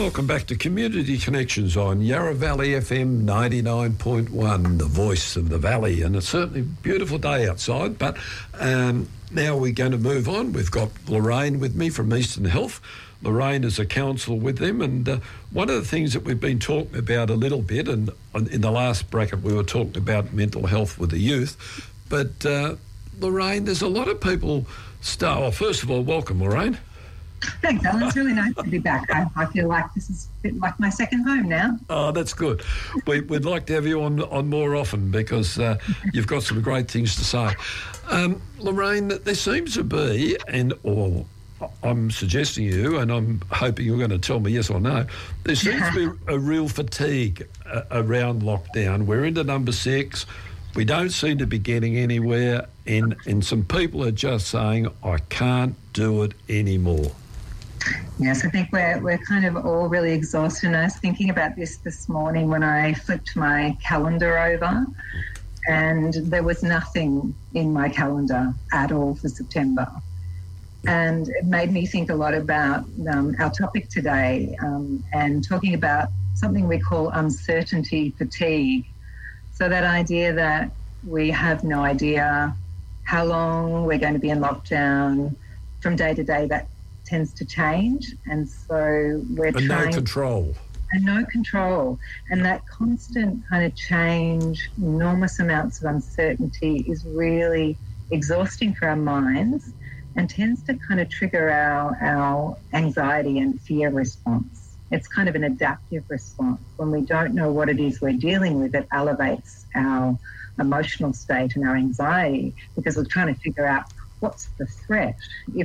Welcome back to Community Connections on Yarra Valley FM 99.1, the voice of the valley. And it's certainly a beautiful day outside, but now we're going to move on. We've got Lorraine with me from Eastern Health. Lorraine is a counsellor with them, and one of the things that we've been talking about a little bit, and in the last bracket we were talking about mental health with the youth, but Lorraine, there's a lot of people first of all, welcome, Lorraine. Thanks, Alan. It's really nice to be back. I feel like this is a bit like my second home now. Oh, that's good. We'd like to have you on more often because you've got some great things to say. Lorraine, there seems to be, or I'm suggesting you, and I'm hoping you're going to tell me yes or no, there seems to be a real fatigue around lockdown. We're into number 6. We don't seem to be getting anywhere, and some people are just saying, I can't do it anymore. Yes, I think we're kind of all really exhausted. And I was thinking about this morning when I flipped my calendar over, and there was nothing in my calendar at all for September. And it made me think a lot about our topic today, and talking about something we call uncertainty fatigue. So that idea that we have no idea how long we're going to be in lockdown. From day to day, that tends to change, and so we're trying... no control. And no control. And that constant kind of change, enormous amounts of uncertainty is really exhausting for our minds and tends to kind of trigger our anxiety and fear response. It's kind of an adaptive response. When we don't know what it is we're dealing with, it elevates our emotional state and our anxiety because we're trying to figure out what's the threat.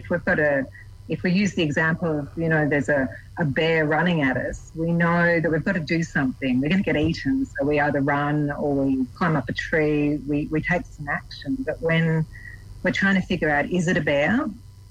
If we use the example of, there's a bear running at us, we know that we've got to do something. We're going to get eaten, so we either run or we climb up a tree. We take some action. But when we're trying to figure out, is it a bear?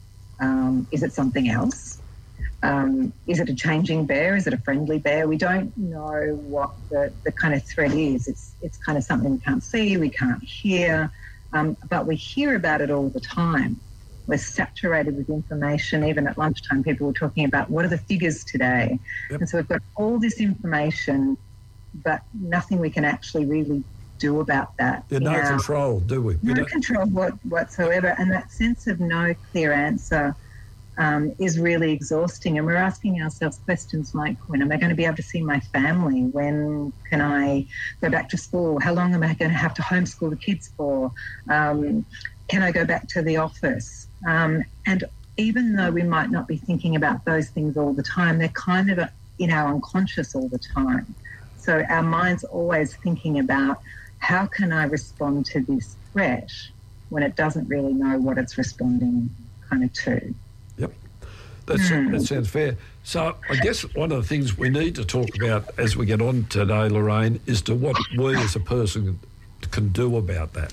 Is it something else? Is it a changing bear? Is it a friendly bear? We don't know what the kind of threat is. It's kind of something we can't see, we can't hear, but we hear about it all the time. We're saturated with information. Even at lunchtime, people were talking about what are the figures today. Yep. And so we've got all this information, but nothing we can actually really do about that. No control, do we? No control whatsoever. And that sense of no clear answer is really exhausting. And we're asking ourselves questions like, when am I going to be able to see my family? When can I go back to school? How long am I going to have to homeschool the kids for? Can I go back to the office? And even though we might not be thinking about those things all the time, they're kind of in our unconscious all the time. So our mind's always thinking about, how can I respond to this threat when it doesn't really know what it's responding kind of to? Yep. That sounds fair. So I guess one of the things we need to talk about as we get on today, Lorraine, is to what we as a person can do about that.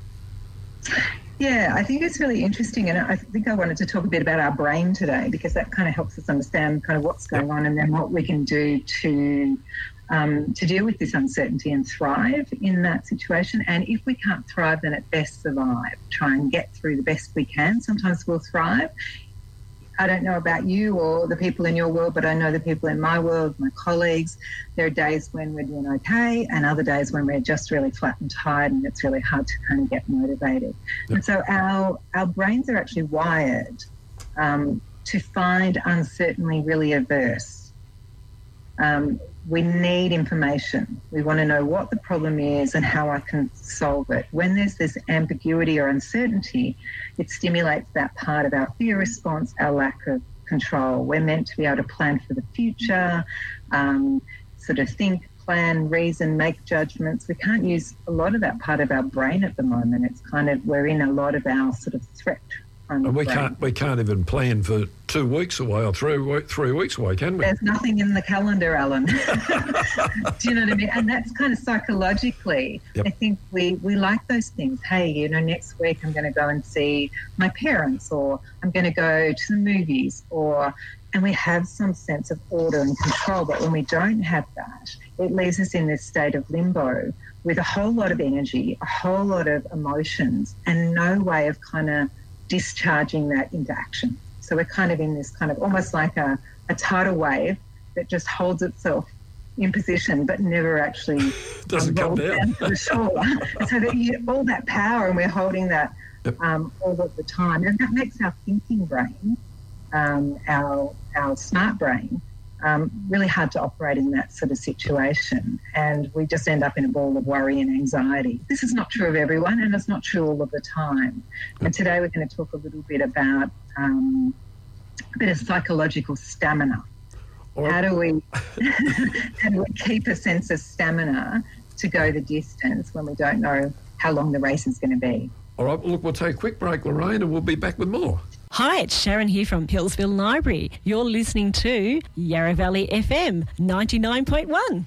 Yeah, I think it's really interesting, and I think I wanted to talk a bit about our brain today because that kind of helps us understand kind of what's going on and then what we can do to deal with this uncertainty and thrive in that situation. And if we can't thrive, then at best survive, try and get through the best we can. Sometimes we'll thrive. I don't know about you or the people in your world, but I know the people in my world, my colleagues, there are days when we're doing okay and other days when we're just really flat and tired and it's really hard to kind of get motivated. Yep. And so our brains are actually wired to find uncertainty really averse. We need information. We want to know what the problem is and how I can solve it. When there's this ambiguity or uncertainty, it stimulates that part of our fear response, our lack of control. We're meant to be able to plan for the future, sort of think, plan, reason, make judgments. We can't use a lot of that part of our brain at the moment. It's kind of, we're in a lot of our sort of threat. And we can't even plan for 2 weeks away or 3 weeks away, can we? There's nothing in the calendar, Alan. Do you know what I mean? And that's kind of psychologically, yep. I think we like those things. Hey, next week I'm going to go and see my parents, or I'm going to go to the movies, and we have some sense of order and control. But when we don't have that, it leaves us in this state of limbo with a whole lot of energy, a whole lot of emotions, and no way of kind of discharging that into action. So we're kind of in this kind of almost like a tidal wave that just holds itself in position but never actually doesn't come down to the shore. So that all that power, and we're holding that all of the time, and that makes our thinking brain, our smart brain, really hard to operate in that sort of situation, and we just end up in a ball of worry and anxiety. This is not true of everyone, and it's not true all of the time. And today we're going to talk a little bit about a bit of psychological stamina. How do we keep a sense of stamina to go the distance when we don't know how long the race is going to be? All right, well, look, we'll take a quick break, Lorraine, and we'll be back with more. Hi, it's Sharon here from Hillsville Library. You're listening to Yarra Valley FM 99.1.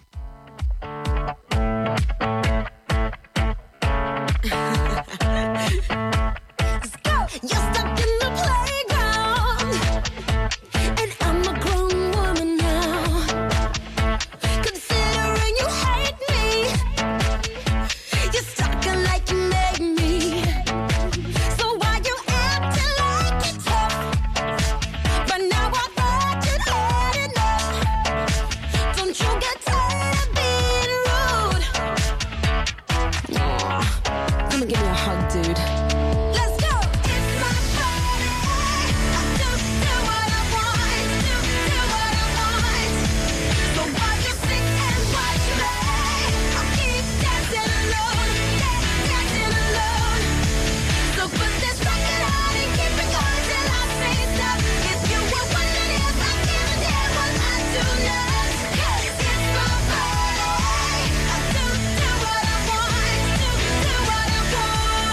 Let's go. You're stuck in the playground, and I'm a grown woman now. Considering you hate me, you're stalking like you made me. So why you acting like you're tough? But now I thought you'd had enough. Don't you get tired of being rude? Aw, come and give me a hug, dude. Let's go. It's my party. I do what I want. Do what I want. So while you sit and watch me, I'll keep dancing alone. Dancing alone. So put this record on and keep it going till I say stop. If you were wondering if I give a damn, well I do not. 'Cause it's my party. I do what I want. Do what I want.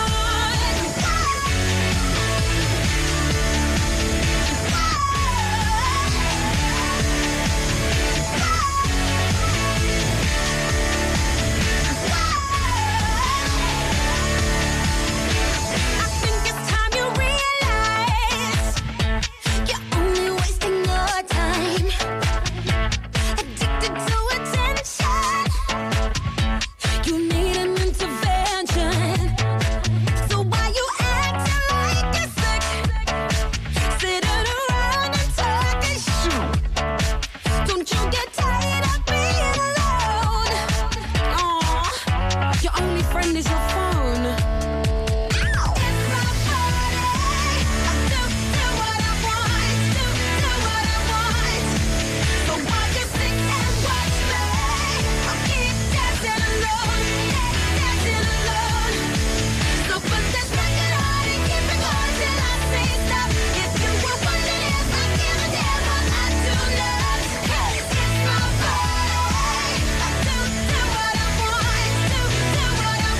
I think it's time you realize you're only wasting your time. Addicted to attention, you need an intervention. So why you acting like you're sick, sitting around and talking shit? Don't you get tired of being alone? Aw, your only friend is your phone. It's my party. I do what I want. Do what I want. So while you sit and watch me, I'll keep dancing alone. Dancing alone. So put this record on and keep it going till I say stop. If you were wondering if I give a damn, well I do not. 'Cause it's my party. I do what I want. Do what I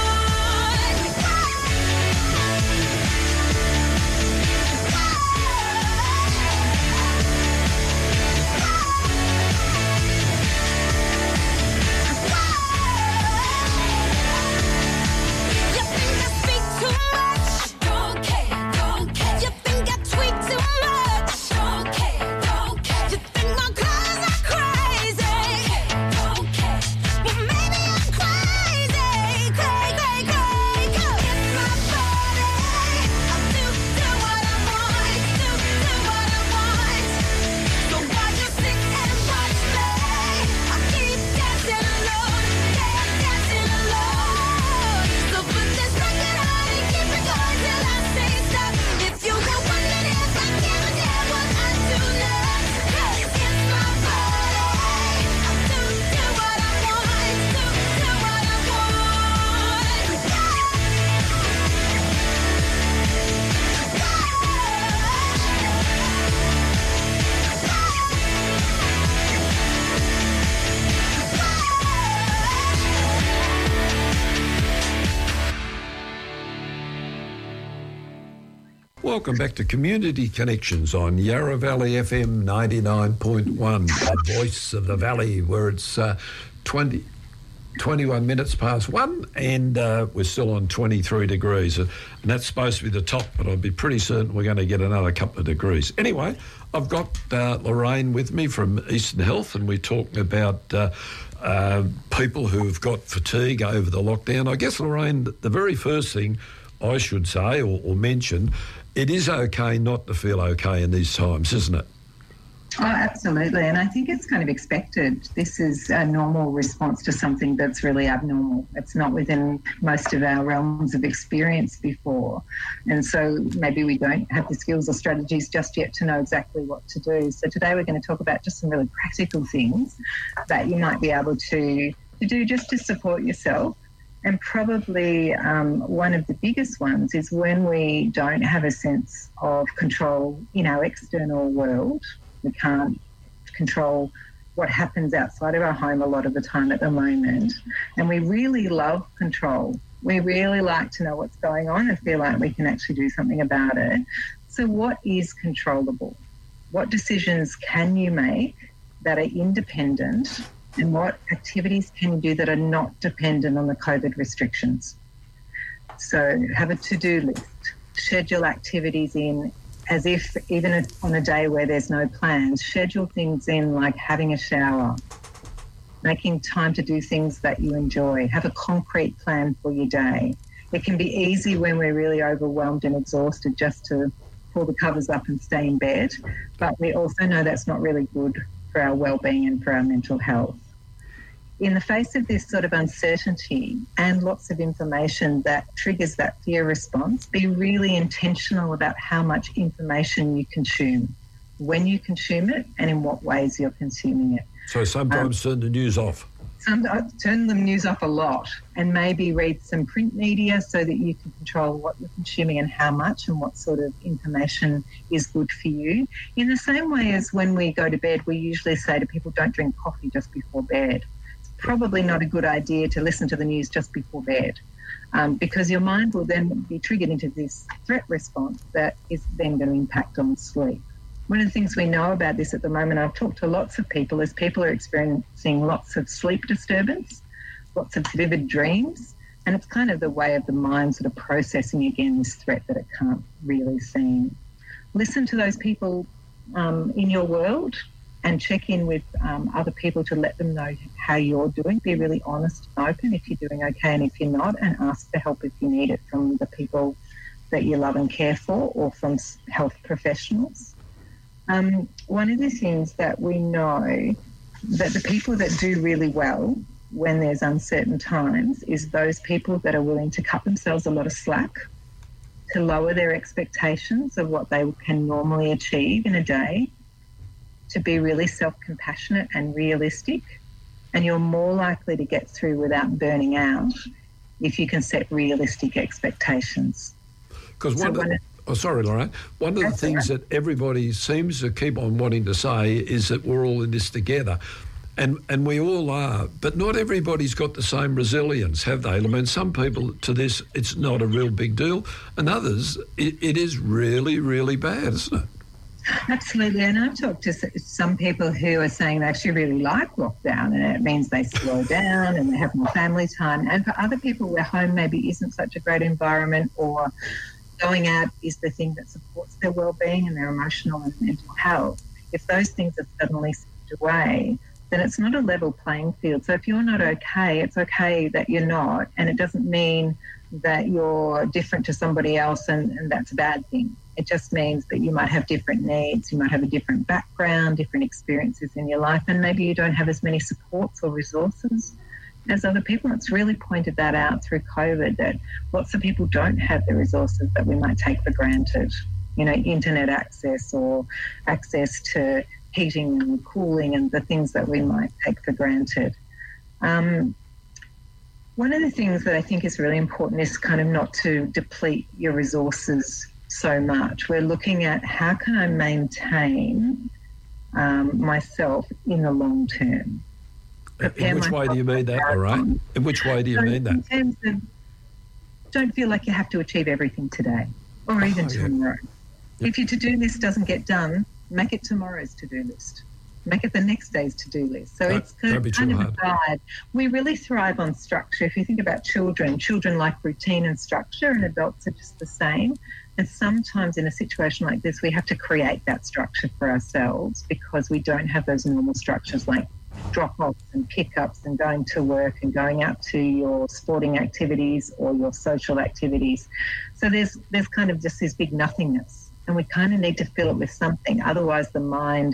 You think I speak too much? Don't care. You think I tweet too much? Don't care. You think my clothes are crazy? Don't care. Well, maybe I'm crazy. Cray. It's my party. I do what I want. Do what I want. So while you sit and watch me, I'll keep dancing alone. Dancing alone. So put this record on and keep it going till I say stop. If you were wondering if I give a damn, well I do not. 'Cause it's my party. I do what I want. Do what I want. Welcome back to Community Connections on Yarra Valley FM 99.1, the voice of the valley, where it's 21 minutes past 1 and we're still on 23 degrees. And that's supposed to be the top, but I'd be pretty certain we're going to get another couple of degrees. Anyway, I've got Lorraine with me from Eastern Health, and we're talking about people who've got fatigue over the lockdown. I guess, Lorraine, the very first thing I should say or mention, it is okay not to feel okay in these times, isn't it? Oh, absolutely. And I think it's kind of expected. This is a normal response to something that's really abnormal. It's not within most of our realms of experience before. And so maybe we don't have the skills or strategies just yet to know exactly what to do. So today we're going to talk about just some really practical things that you might be able to do just to support yourself. And probably one of the biggest ones is when we don't have a sense of control in our external world. We can't control what happens outside of our home a lot of the time at the moment. And we really love control. We really like to know what's going on and feel like we can actually do something about it. So what is controllable? What decisions can you make that are independent? And what activities can you do that are not dependent on the COVID restrictions? So have a to-do list. Schedule activities in as if even on a day where there's no plans, schedule things in like having a shower, making time to do things that you enjoy, have a concrete plan for your day. It can be easy when we're really overwhelmed and exhausted just to pull the covers up and stay in bed, but we also know that's not really good for our well-being and for our mental health. In the face of this sort of uncertainty and lots of information that triggers that fear response, be really intentional about how much information you consume, when you consume it, and in what ways you're consuming it. So sometimes turn the news off. Turn the news off a lot and maybe read some print media so that you can control what you're consuming and how much and what sort of information is good for you. In the same way as when we go to bed, we usually say to people, don't drink coffee just before bed. Probably not a good idea to listen to the news just before bed because your mind will then be triggered into this threat response that is then going to impact on sleep. One of the things we know about this at the moment, I've talked to lots of people, is people are experiencing lots of sleep disturbance, lots of vivid dreams, and it's kind of the way of the mind sort of processing again this threat that it can't really see. Listen to those people in your world and check in with other people to let them know how you're doing. Be really honest and open if you're doing okay and if you're not, and ask for help if you need it from the people that you love and care for or from health professionals. One of the things that we know that the people that do really well when there's uncertain times is those people that are willing to cut themselves a lot of slack, to lower their expectations of what they can normally achieve in a day, to be really self-compassionate and realistic, and you're more likely to get through without burning out if you can set realistic expectations. Because sorry, Lorraine. One of the things that everybody seems to keep on wanting to say is that we're all in this together. And we all are, but not everybody's got the same resilience, have they? I mean, some people to this, it's not a real big deal, and others, it is really, really bad, isn't it? Absolutely, and I've talked to some people who are saying they actually really like lockdown and it means they slow down and they have more family time. And for other people where home maybe isn't such a great environment or going out is the thing that supports their well-being and their emotional and mental health, if those things are suddenly stripped away, then it's not a level playing field. So if you're not okay, it's okay that you're not, and it doesn't mean that you're different to somebody else and that's a bad thing. It just means that you might have different needs, you might have a different background, different experiences in your life, and maybe you don't have as many supports or resources as other people. It's really pointed that out through COVID, that lots of people don't have the resources that we might take for granted. You know, internet access or access to heating and cooling and the things that we might take for granted. One of the things that I think is really important is kind of not to deplete your resources so much. We're looking at how can I maintain myself in the long term. In which way do you mean that, all right? In which way do you mean that? In terms of, don't feel like you have to achieve everything today or even tomorrow. If your to-do list doesn't get done, make it tomorrow's to-do list. Make it the next day's to-do list. So it's kind of a guide. We really thrive on structure. If you think about children like routine and structure, and adults are just the same. And sometimes in a situation like this, we have to create that structure for ourselves because we don't have those normal structures like drop-offs and pick-ups and going to work and going out to your sporting activities or your social activities. So there's kind of just this big nothingness, and we kind of need to fill it with something. Otherwise, the mind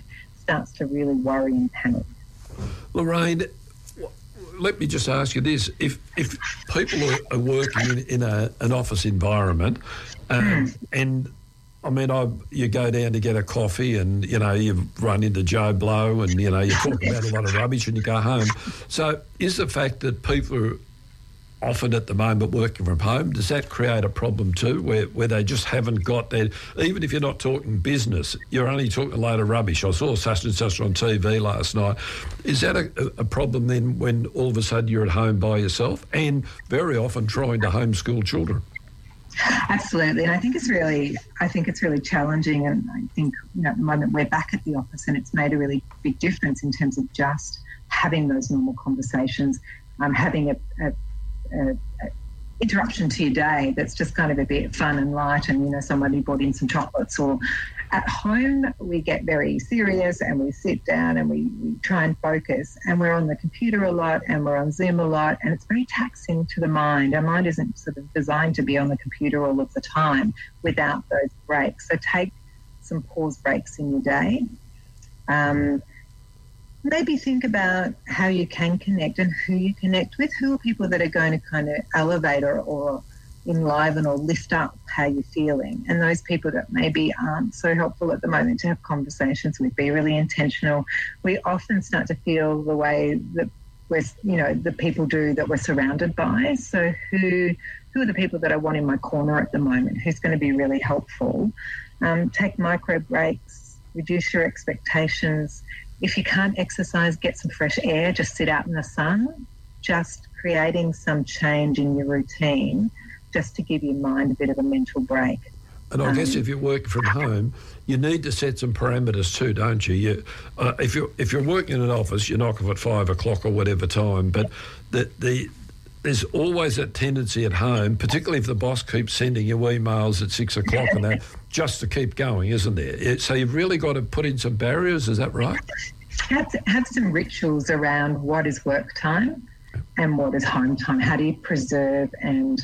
starts to really worry and panic. Lorraine, let me just ask you this. If people are working in an office environment and, I mean, you go down to get a coffee and, you know, you run into Joe Blow and, you know, you talk about a lot of rubbish and you go home. So is the fact that people are often at the moment working from home, does that create a problem too, where they just haven't got that, even if you're not talking business, you're only talking a load of rubbish. I saw such and such on TV last night. Is that a problem then when all of a sudden you're at home by yourself and very often trying to homeschool children? Absolutely, and I think it's really challenging. And I think, you know, at the moment we're back at the office, and it's made a really big difference in terms of just having those normal conversations, having a interruption to your day that's just kind of a bit fun and light, and, you know, somebody brought in some chocolates. Or at home we get very serious and we sit down and we try and focus, and we're on the computer a lot and we're on Zoom a lot, and it's very taxing to the mind. Our mind isn't sort of designed to be on the computer all of the time without those breaks. So take some pause breaks in your day. Maybe think about how you can connect and who you connect with. Who are people that are going to kind of elevate or enliven or lift up how you're feeling? And those people that maybe aren't so helpful at the moment to have conversations with, be really intentional. We often start to feel the way that the people do that we're surrounded by. So who are the people that I want in my corner at the moment? Who's going to be really helpful? Take micro breaks, reduce your expectations. If you can't exercise, get some fresh air, just sit out in the sun, just creating some change in your routine just to give your mind a bit of a mental break. And I guess if you're working from home, you need to set some parameters too, don't you? If you're working in an office, you knock off at 5 o'clock or whatever time, but there's always that tendency at home, particularly if the boss keeps sending you emails at 6 o'clock and that, just to keep going, isn't there? So you've really got to put in some barriers, is that right? Have some rituals around what is work time and what is home time. How do you preserve and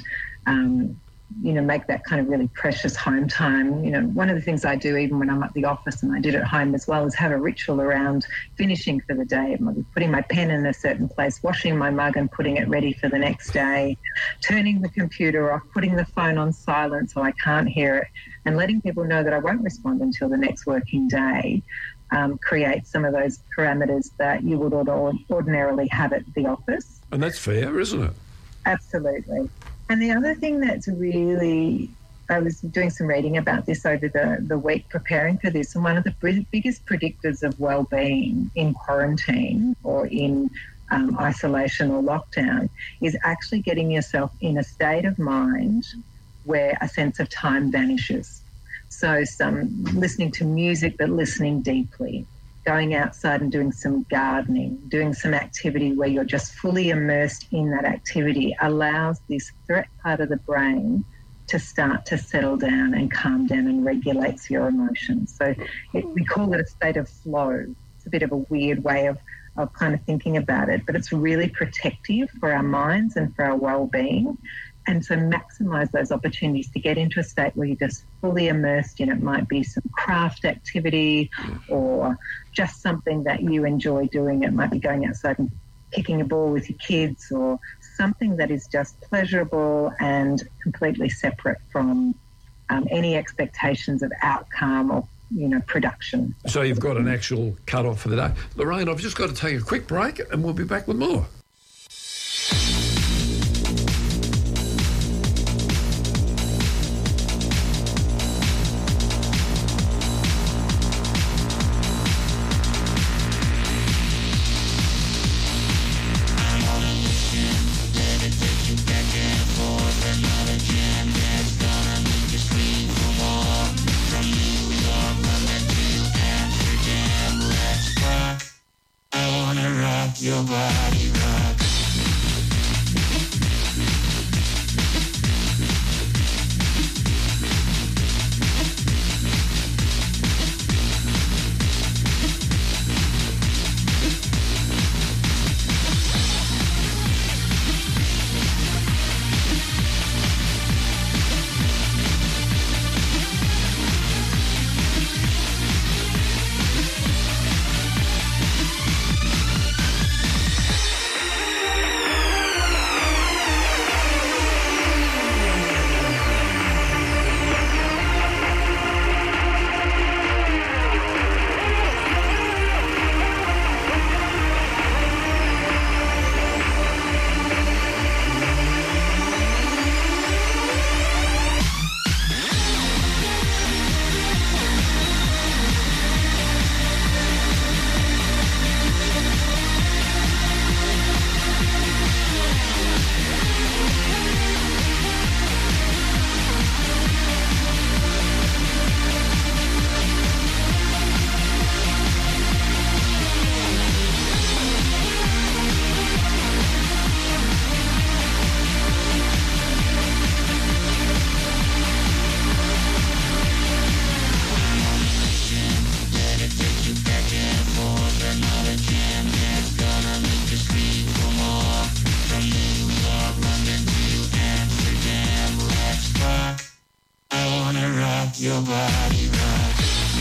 make that kind of really precious home time? You know, one of the things I do even when I'm at the office, and I did at home as well, is have a ritual around finishing for the day. Maybe putting my pen in a certain place, washing my mug and putting it ready for the next day, turning the computer off, putting the phone on silent so I can't hear it, and letting people know that I won't respond until the next working day. Create some of those parameters that you would ordinarily have at the office. And that's fair, isn't it? Absolutely. And the other thing that's really, I was doing some reading about this over the week preparing for this, and one of the biggest predictors of well-being in quarantine or in isolation or lockdown is actually getting yourself in a state of mind where a sense of time vanishes. So some listening to music, but listening deeply, going outside and doing some gardening, doing some activity where you're just fully immersed in that activity allows this threat part of the brain to start to settle down and calm down and regulates your emotions. So we call it a state of flow. It's a bit of a weird way of kind of thinking about it, but it's really protective for our minds and for our well-being. And so maximise those opportunities to get into a state where you're just fully immersed in. It might be some craft activity or just something that you enjoy doing. It might be going outside and kicking a ball with your kids, or something that is just pleasurable and completely separate from any expectations of outcome or production. So you've got an actual cut-off for the day. Lorraine, I've just got to take a quick break and we'll be back with more. Your body rock. your body rock.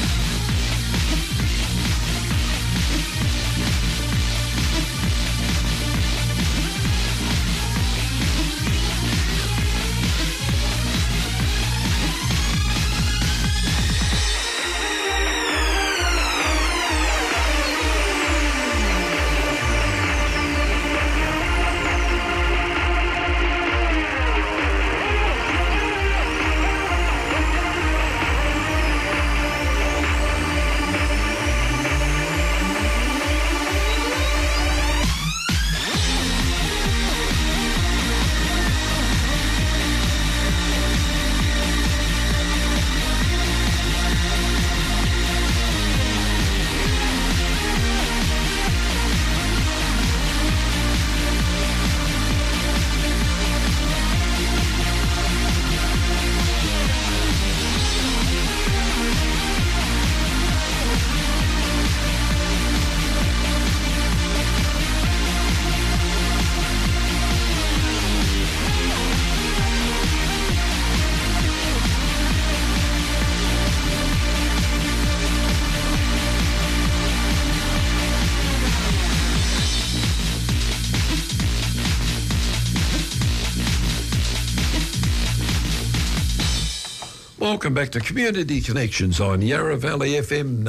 Welcome back to Community Connections on Yarra Valley FM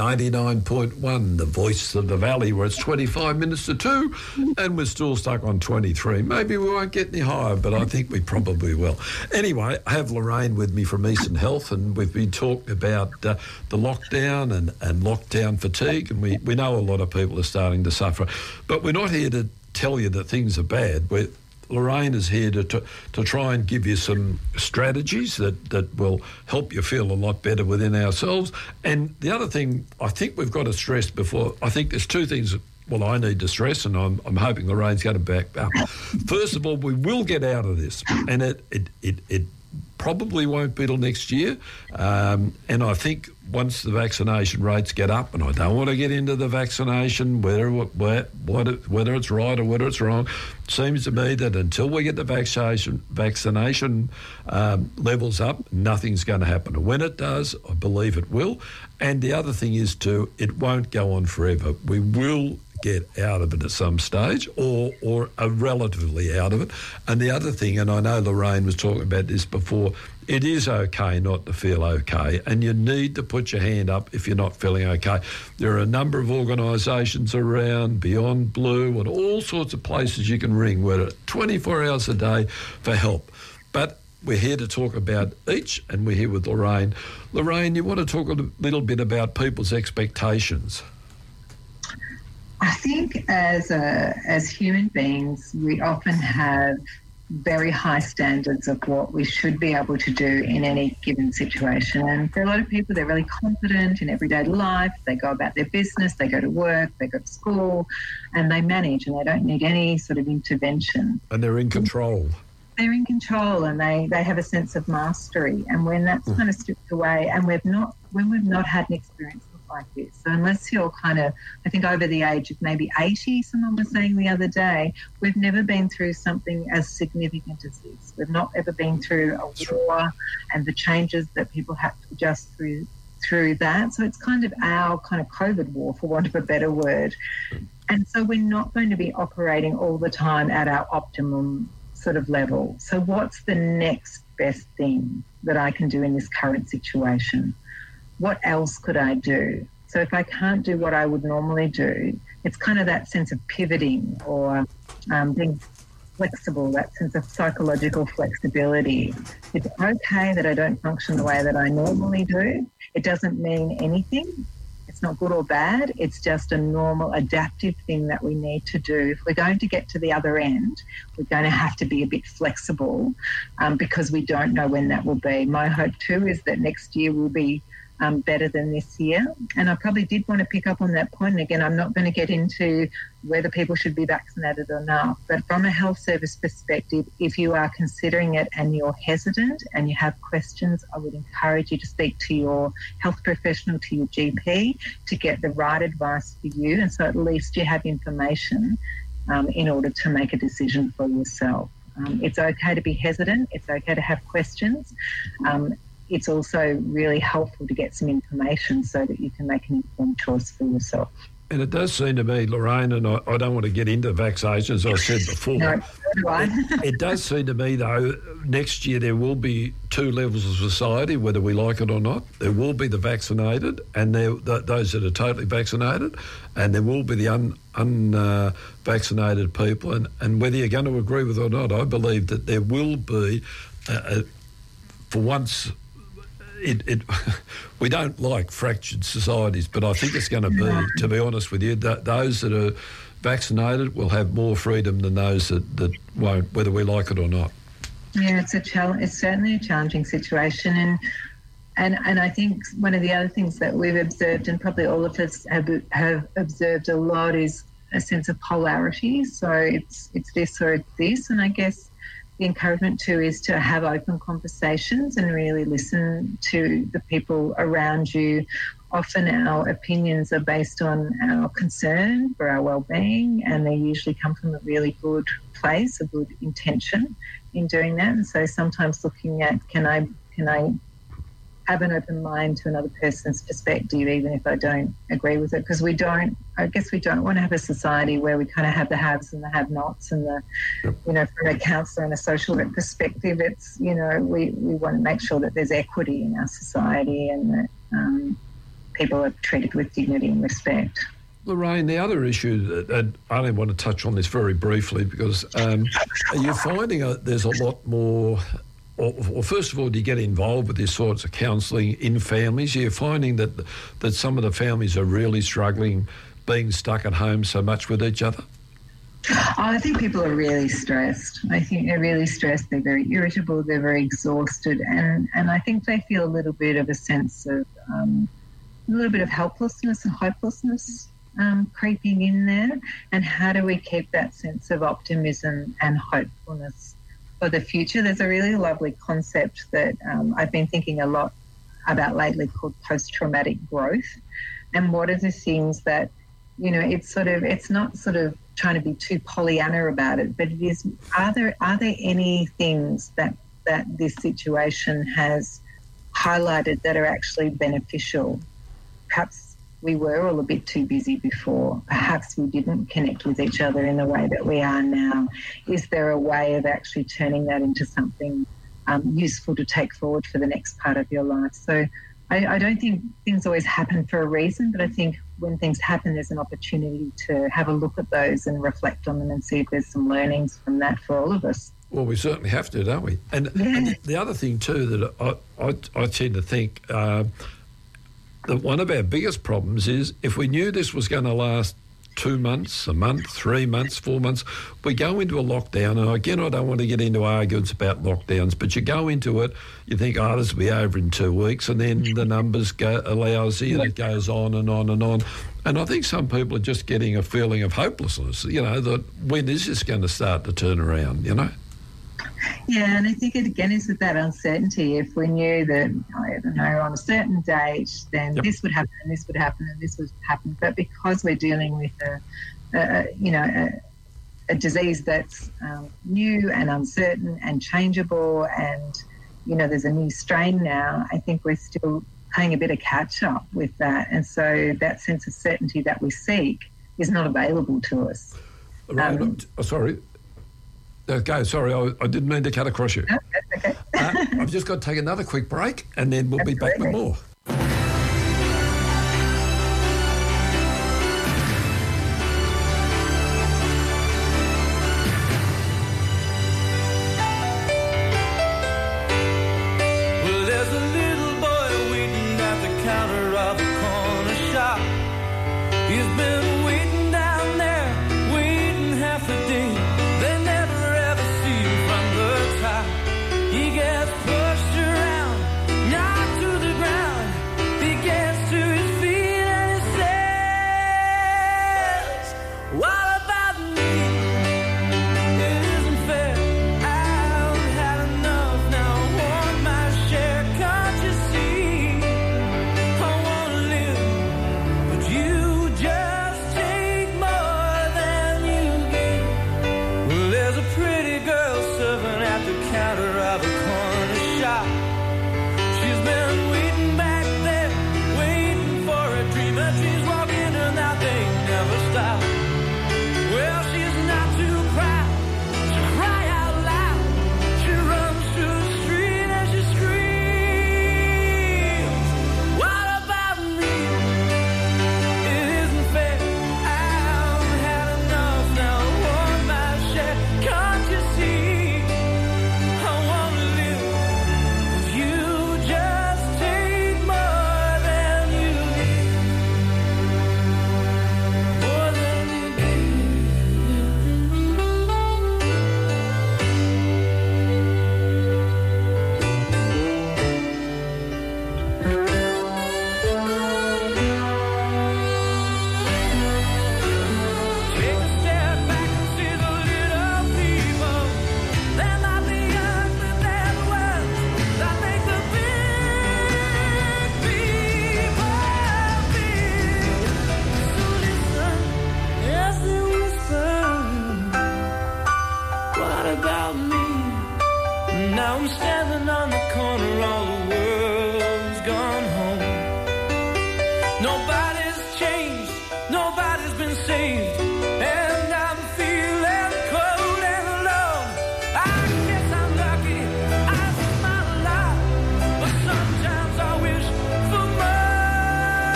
99.1, the voice of the valley, where it's 25 minutes to 2 and we're still stuck on 23. Maybe we won't get any higher, but I think we probably will. Anyway, I have Lorraine with me from Eastern Health, and we've been talking about the lockdown and lockdown fatigue, and we know a lot of people are starting to suffer. But we're not here to tell you that things are bad. Lorraine is here to try and give you some strategies that will help you feel a lot better within ourselves. And the other thing I think we've got to stress before, I think there's two things well, I need to stress, and I'm hoping Lorraine's going to back up. First of all, we will get out of this, and it probably won't be till next year. And I think once the vaccination rates get up, and I don't want to get into the vaccination, whether it's right or whether it's wrong, it seems to me that until we get the vaccination levels up, nothing's going to happen. And when it does, I believe it will. And the other thing is it won't go on forever. We will get out of it at some stage, or are relatively out of it. And the other thing, and I know Lorraine was talking about this before, it is okay not to feel okay, and you need to put your hand up if you're not feeling okay. There are a number of organisations around, Beyond Blue, and all sorts of places you can ring, where 24 hours a day for help. But we're here to talk about each, and we're here with Lorraine. Lorraine, you want to talk a little bit about people's expectations? I think as human beings, we often have very high standards of what we should be able to do in any given situation. And for a lot of people, they're really confident in everyday life. They go about their business, they go to work, they go to school, and they manage, and they don't need any sort of intervention. And they're in control. They're in control, and they have a sense of mastery. And when that's kind of stripped away, and when we've not had an experience like this. So unless you're kind of, I think over the age of maybe 80, someone was saying the other day, we've never been through something as significant as this. We've not ever been through a war and the changes that people have to adjust through that. So it's kind of our kind of COVID war, for want of a better word. And so we're not going to be operating all the time at our optimum sort of level. So what's the next best thing that I can do in this current situation? What else could I do? So if I can't do what I would normally do, it's kind of that sense of pivoting or being flexible, that sense of psychological flexibility. It's okay that I don't function the way that I normally do. It doesn't mean anything. It's not good or bad. It's just a normal adaptive thing that we need to do. If we're going to get to the other end, we're going to have to be a bit flexible because we don't know when that will be. My hope too is that next year will be better than this year. And I probably did want to pick up on that point. And again, I'm not going to get into whether people should be vaccinated or not. But from a health service perspective, if you are considering it and you're hesitant and you have questions, I would encourage you to speak to your health professional, to your GP, to get the right advice for you. And so at least you have information in order to make a decision for yourself. It's okay to be hesitant. It's okay to have questions. it's also really helpful to get some information so that you can make an informed choice for yourself. And it does seem to me, Lorraine, and I don't want to get into vaccinations, as I said before. No, so do I. It does seem to me, though, next year there will be two levels of society, whether we like it or not. There will be the vaccinated and those that are totally vaccinated, and there will be the unvaccinated people. And whether you're going to agree with it or not, I believe that there will be, for once... we don't like fractured societies, but I think it's going to be, to be honest with you, that those that are vaccinated will have more freedom than those that won't, whether we like it or not. Yeah, it's certainly a challenging situation, and I think one of the other things that we've observed, and probably all of us have observed a lot, is a sense of polarity. So it's this or it's this, and I guess the encouragement too is to have open conversations and really listen to the people around you. Often our opinions are based on our concern for our well-being, and they usually come from a really good place, a good intention in doing that. And so sometimes looking at can I have an open mind to another person's perspective, even if I don't agree with it, because we don't want to have a society where we kind of have the haves and the have-nots, and from a counsellor and a social work perspective, it's, we want to make sure that there's equity in our society and that people are treated with dignity and respect. Lorraine, the other issue, that I only want to touch on this very briefly, because are you finding there's a lot more... Well, first of all, do you get involved with these sorts of counselling in families? You're finding that some of the families are really struggling being stuck at home so much with each other? I think people are really stressed. I think they're really stressed. They're very irritable. They're very exhausted. And I think they feel a little bit of a sense of a little bit of helplessness and hopelessness creeping in there. And how do we keep that sense of optimism and hopefulness for the future? There's a really lovely concept that I've been thinking a lot about lately called post-traumatic growth. And what are the things that, it's not sort of trying to be too Pollyanna about it, but it is, are there any things that this situation has highlighted that are actually beneficial? Perhaps we were all a bit too busy before. Perhaps we didn't connect with each other in the way that we are now. Is there a way of actually turning that into something useful to take forward for the next part of your life? So I don't think things always happen for a reason, but I think when things happen, there's an opportunity to have a look at those and reflect on them and see if there's some learnings from that for all of us. Well, we certainly have to, don't we? And the other thing too that I tend to think... that one of our biggest problems is if we knew this was going to last 2 months, a month, 3 months, 4 months, we go into a lockdown, and again, I don't want to get into arguments about lockdowns, but you go into it, you think, this will be over in 2 weeks, and then the numbers go lousy, and it goes on and on and on. And I think some people are just getting a feeling of hopelessness, that when is this going to start to turn around, Yeah, and I think it again is with that uncertainty. If we knew that, on a certain date, then this would happen and this would happen and this would happen. But because we're dealing with a disease that's new and uncertain and changeable, and there's a new strain now, I think we're still playing a bit of catch up with that, and so that sense of certainty that we seek is not available to us. Sorry. Okay, sorry, I didn't mean to cut across you. No, that's okay. I've just got to take another quick break, and then we'll be back with more. Well, there's a little boy waiting at the counter of a corner shop. He's been waiting down there, waiting half a day. They never ever see him from the top. He gets pushed around, knocked to the ground. I'm standing on the corner, all the world's gone home. Nobody's changed, nobody's been saved, and I'm feeling cold and alone. I guess I'm lucky, I smile a lot, but sometimes I wish for more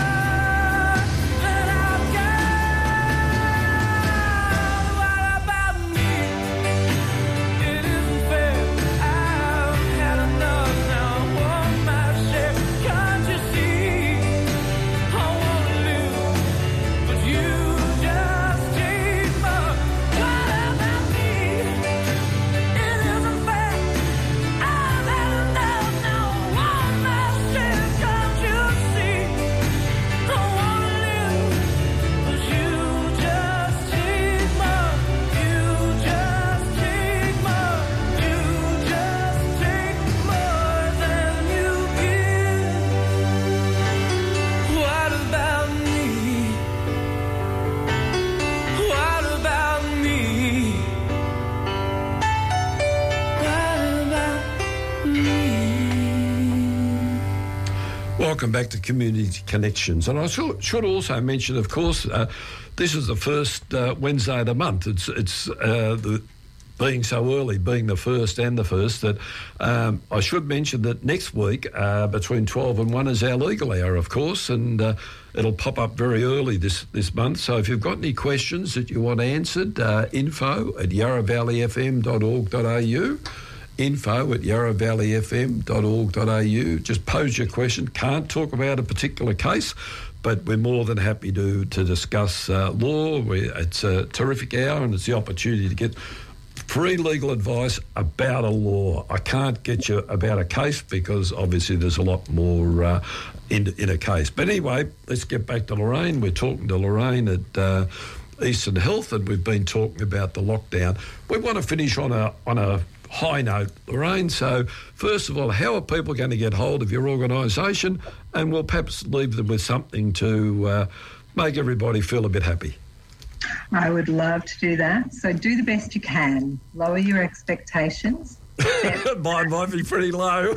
than I've got. What about me? It isn't fair. I've had enough now. I want my share. Can't you see? I wanna live, but you just take more. What about me? It isn't fair. I've had enough now. I want my share. Can't you see? I wanna live, but you just take more. You just take more. You just take more than you give. What about me? What about me? What about me? Welcome back to Community Connections. And I should also mention, of course, this is the first Wednesday of the month. It's being so early, being the first and the first, that I should mention that next week between 12 and 1 is our legal hour, of course, and it'll pop up very early this month. So if you've got any questions that you want answered, info@yarravalleyfm.org.au, info@yarravalleyfm.org.au. Just pose your question. Can't talk about a particular case, but we're more than happy to discuss law. It's a terrific hour, and it's the opportunity to get free legal advice about a law. I can't get you about a case because obviously there's a lot more in a case. But anyway, let's get back to Lorraine. We're talking to Lorraine at Eastern Health, and we've been talking about the lockdown. We want to finish on a high note, Lorraine. So first of all, how are people going to get hold of your organisation? And we'll perhaps leave them with something to make everybody feel a bit happy. I would love to do that. So do the best you can. Lower your expectations. Mine might be pretty low.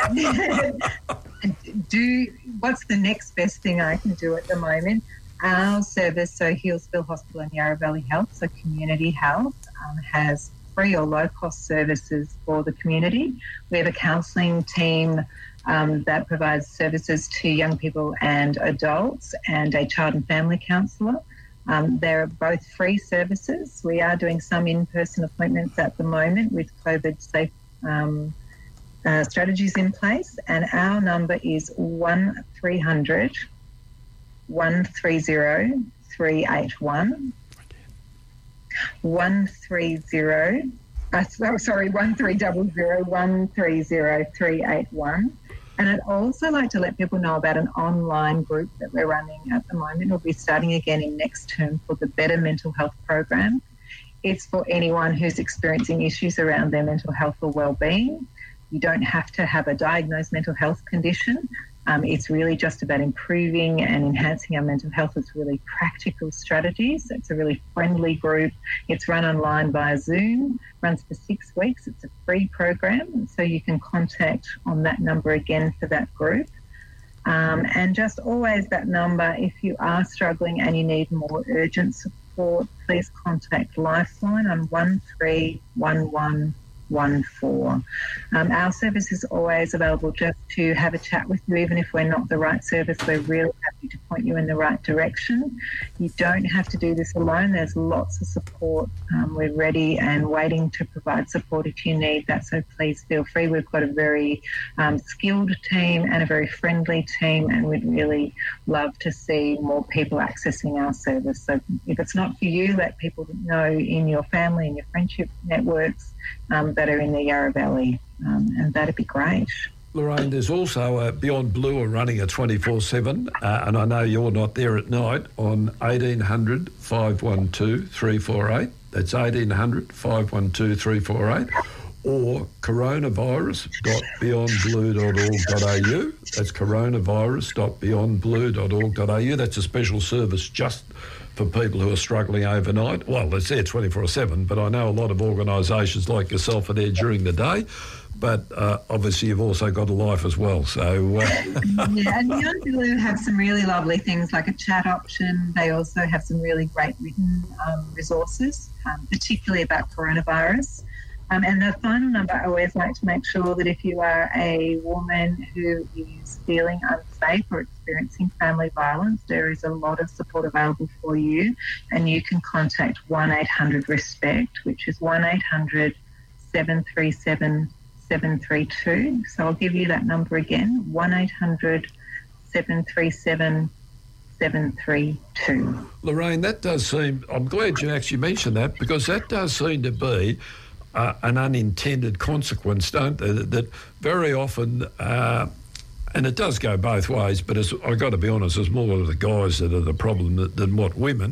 What's the next best thing I can do at the moment? Our service, so Healesville Hospital and Yarra Valley Health, so Community Health, has free or low-cost services for the community. We have a counselling team that provides services to young people and adults, and a child and family counsellor. They're both free services. We are doing some in-person appointments at the moment with COVID-safe strategies in place, and our number is 1300 130 381. 1300 130 381. And I'd also like to let people know about an online group that we're running at the moment. We'll be starting again in next term for the Better Mental Health Program. It's for anyone who's experiencing issues around their mental health or well-being. You don't have to have a diagnosed mental health condition. It's really just about improving and enhancing our mental health with really practical strategies. It's a really friendly group. It's run online via Zoom, runs for 6 weeks. It's a free program, so you can contact on that number again for that group. And just always that number, if you are struggling and you need more urgent support, please contact Lifeline on 131114. Our service is always available just to have a chat with you. Even if we're not the right service, we're really happy to point you in the right direction. You don't have to do this alone. There's lots of support. We're ready and waiting to provide support if you need that, so please feel free. We've got a very skilled team and a very friendly team, and we'd really love to see more people accessing our service. So if it's not for you, let people know in your family and your friendship networks that are in the Yarra Valley, and that'd be great. Lorraine, there's also Beyond Blue are running a 24/7, and I know you're not there at night, on 1800 512 348. That's 1800 512 348. Or coronavirus.beyondblue.org.au. That's coronavirus.beyondblue.org.au. That's a special service just for people who are struggling overnight. Well, it's there 24/7, but I know a lot of organisations like yourself are there during the day. But obviously you've also got a life as well. So yeah, and Beyond Blue have some really lovely things like a chat option. They also have some really great written resources, particularly about coronavirus. And the final number, I always like to make sure that if you are a woman who is feeling unsafe or experiencing family violence, there is a lot of support available for you, and you can contact 1-800-RESPECT, which is 1-800-737-732. So I'll give you that number again, 1-800-737-732. Lorraine, that does seem, I'm glad you actually mentioned that, because that does seem to be an unintended consequence, don't they? That very often, and it does go both ways, but I've got to be honest, it's more of the guys that are the problem than what women.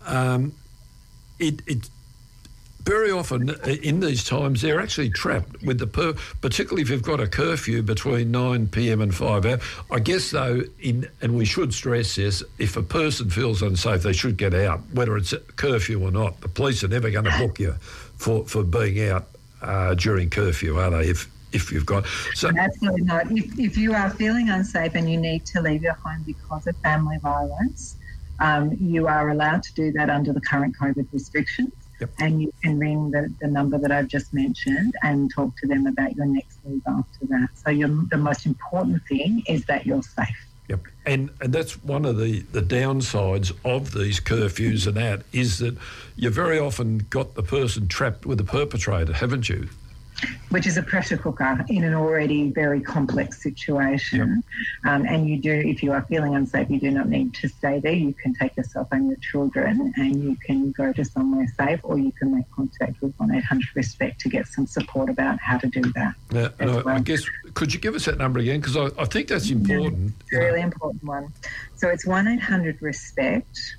It very often in these times they're actually trapped with particularly if you've got a curfew between 9 p.m. and 5 a.m. I guess though, and we should stress this, if a person feels unsafe, they should get out, whether it's a curfew or not. The police are never going to book you for being out during curfew, are they? If you've got... So, absolutely not. If you are feeling unsafe and you need to leave your home because of family violence, you are allowed to do that under the current COVID restrictions. Yep. And you can ring the number that I've just mentioned and talk to them about your next move after that. So the most important thing is that you're safe. Yep. And that's one of the downsides of these curfews and that is that you very often got the person trapped with the perpetrator, haven't you? Which is a pressure cooker in an already very complex situation. Yep. And you do, if you are feeling unsafe, you do not need to stay there. You can take yourself and your children and you can go to somewhere safe, or you can make contact with 1-800-RESPECT to get some support about how to do that. Now, I guess, could you give us that number again? Because I think that's important. It's a really important one. So it's 1-800-RESPECT,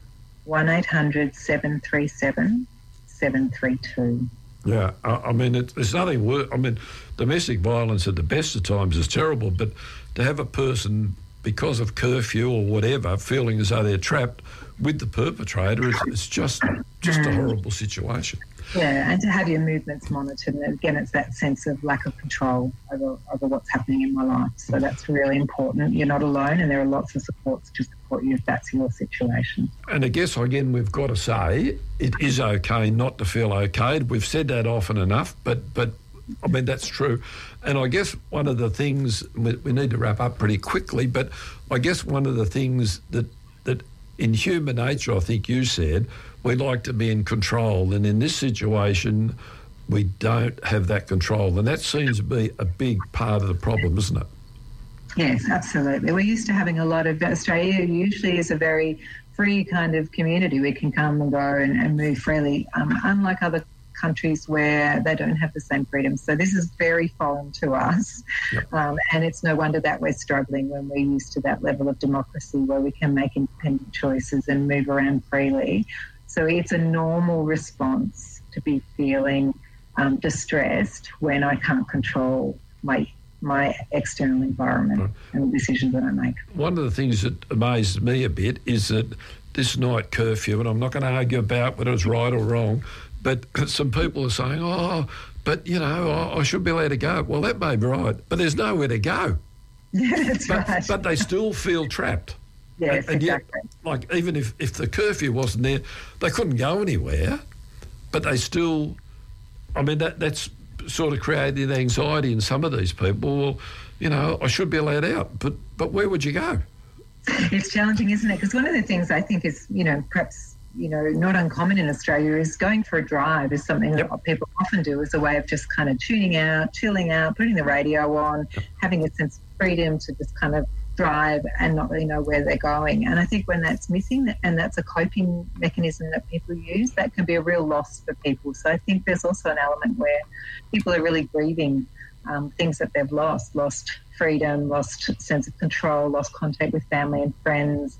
1-800-737-732. Yeah, I mean, there's nothing worse. I mean, domestic violence at the best of times is terrible, but to have a person, because of curfew or whatever, feeling as though they're trapped with the perpetrator, it's just a horrible situation. Yeah, and to have your movements monitored. And again, it's that sense of lack of control over what's happening in my life. So that's really important. You're not alone, and there are lots of supports to support you if that's your situation. And I guess, again, we've got to say it is okay not to feel okay. We've said that often enough, but I mean, that's true. And I guess one of the things, we need to wrap up pretty quickly, but I guess one of the things that in human nature, I think you said, we like to be in control. And in this situation, we don't have that control. And that seems to be a big part of the problem, isn't it? Yes, absolutely. We're used to having a lot of... Australia usually is a very free kind of community. We can come and go and move freely, unlike other countries where they don't have the same freedom. So this is very foreign to us. Yep. And it's no wonder that we're struggling when we're used to that level of democracy where we can make independent choices and move around freely. So it's a normal response to be feeling distressed when I can't control my external environment and the decisions that I make. One of the things that amazes me a bit is that this night curfew, and I'm not going to argue about whether it's right or wrong, but some people are saying, but, I should be allowed to go. Well, that may be right, but there's nowhere to go. Yeah, that's right. But they still feel trapped. Yes, and exactly. Yet, like, even if the curfew wasn't there, they couldn't go anywhere, but they still... I mean, that's sort of created anxiety in some of these people. Well, I should be allowed out, but where would you go? It's challenging, isn't it? Because one of the things I think is, perhaps... not uncommon in Australia is going for a drive is something that people often do as a way of just kind of tuning out, chilling out, putting the radio on, having a sense of freedom to just kind of drive and not really know where they're going. And I think when that's missing and that's a coping mechanism that people use, that can be a real loss for people. So I think there's also an element where people are really grieving things that they've lost freedom, lost sense of control, lost contact with family and friends.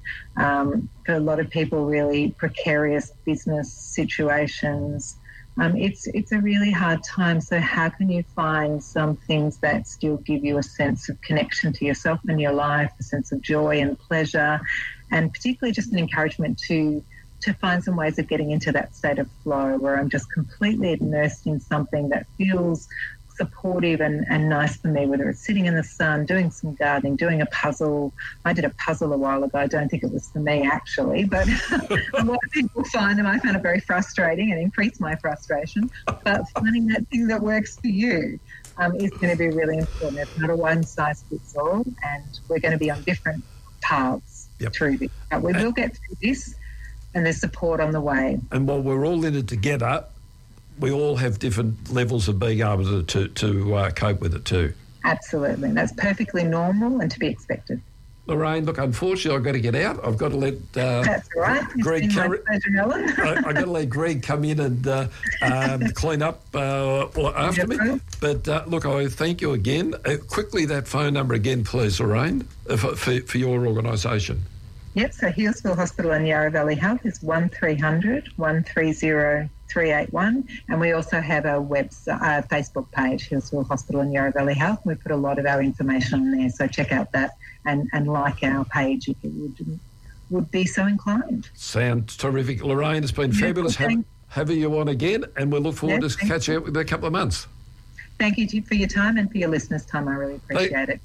For a lot of people, really precarious business situations. It's a really hard time. So how can you find some things that still give you a sense of connection to yourself and your life, a sense of joy and pleasure, and particularly just an encouragement to to find some ways of getting into that state of flow where I'm just completely immersed in something that feels supportive and nice for me, whether it's sitting in the sun, doing some gardening, doing a puzzle. I did a puzzle a while ago. I don't think it was for me, actually, but a lot of people find them. I found it very frustrating and increased my frustration. But finding that thing that works for you is going to be really important. It's not a one-size-fits-all, and we're going to be on different paths through this. But we will get through this, and there's support on the way. And while we're all in it together, we all have different levels of being able to cope with it too. Absolutely. That's perfectly normal and to be expected. Lorraine, look, unfortunately, I've got to get out. I've got to let That's all right. Greg pleasure, Helen. I've got to let Greg come in and clean up after me. But look, I thank you again. Quickly, that phone number again, please, Lorraine, for your organisation. Yep, so Healesville Hospital and Yarra Valley Health is 1300 130 381, and we also have a Facebook page, Healesville Hospital and Yarra Valley Health. We put a lot of our information on there, so check out that and like our page if you would be so inclined. Sounds terrific. Lorraine, it's been fabulous having you on again, and we'll look forward to catching up with you in a couple of months. Thank you for your time and for your listeners' time. I really appreciate it.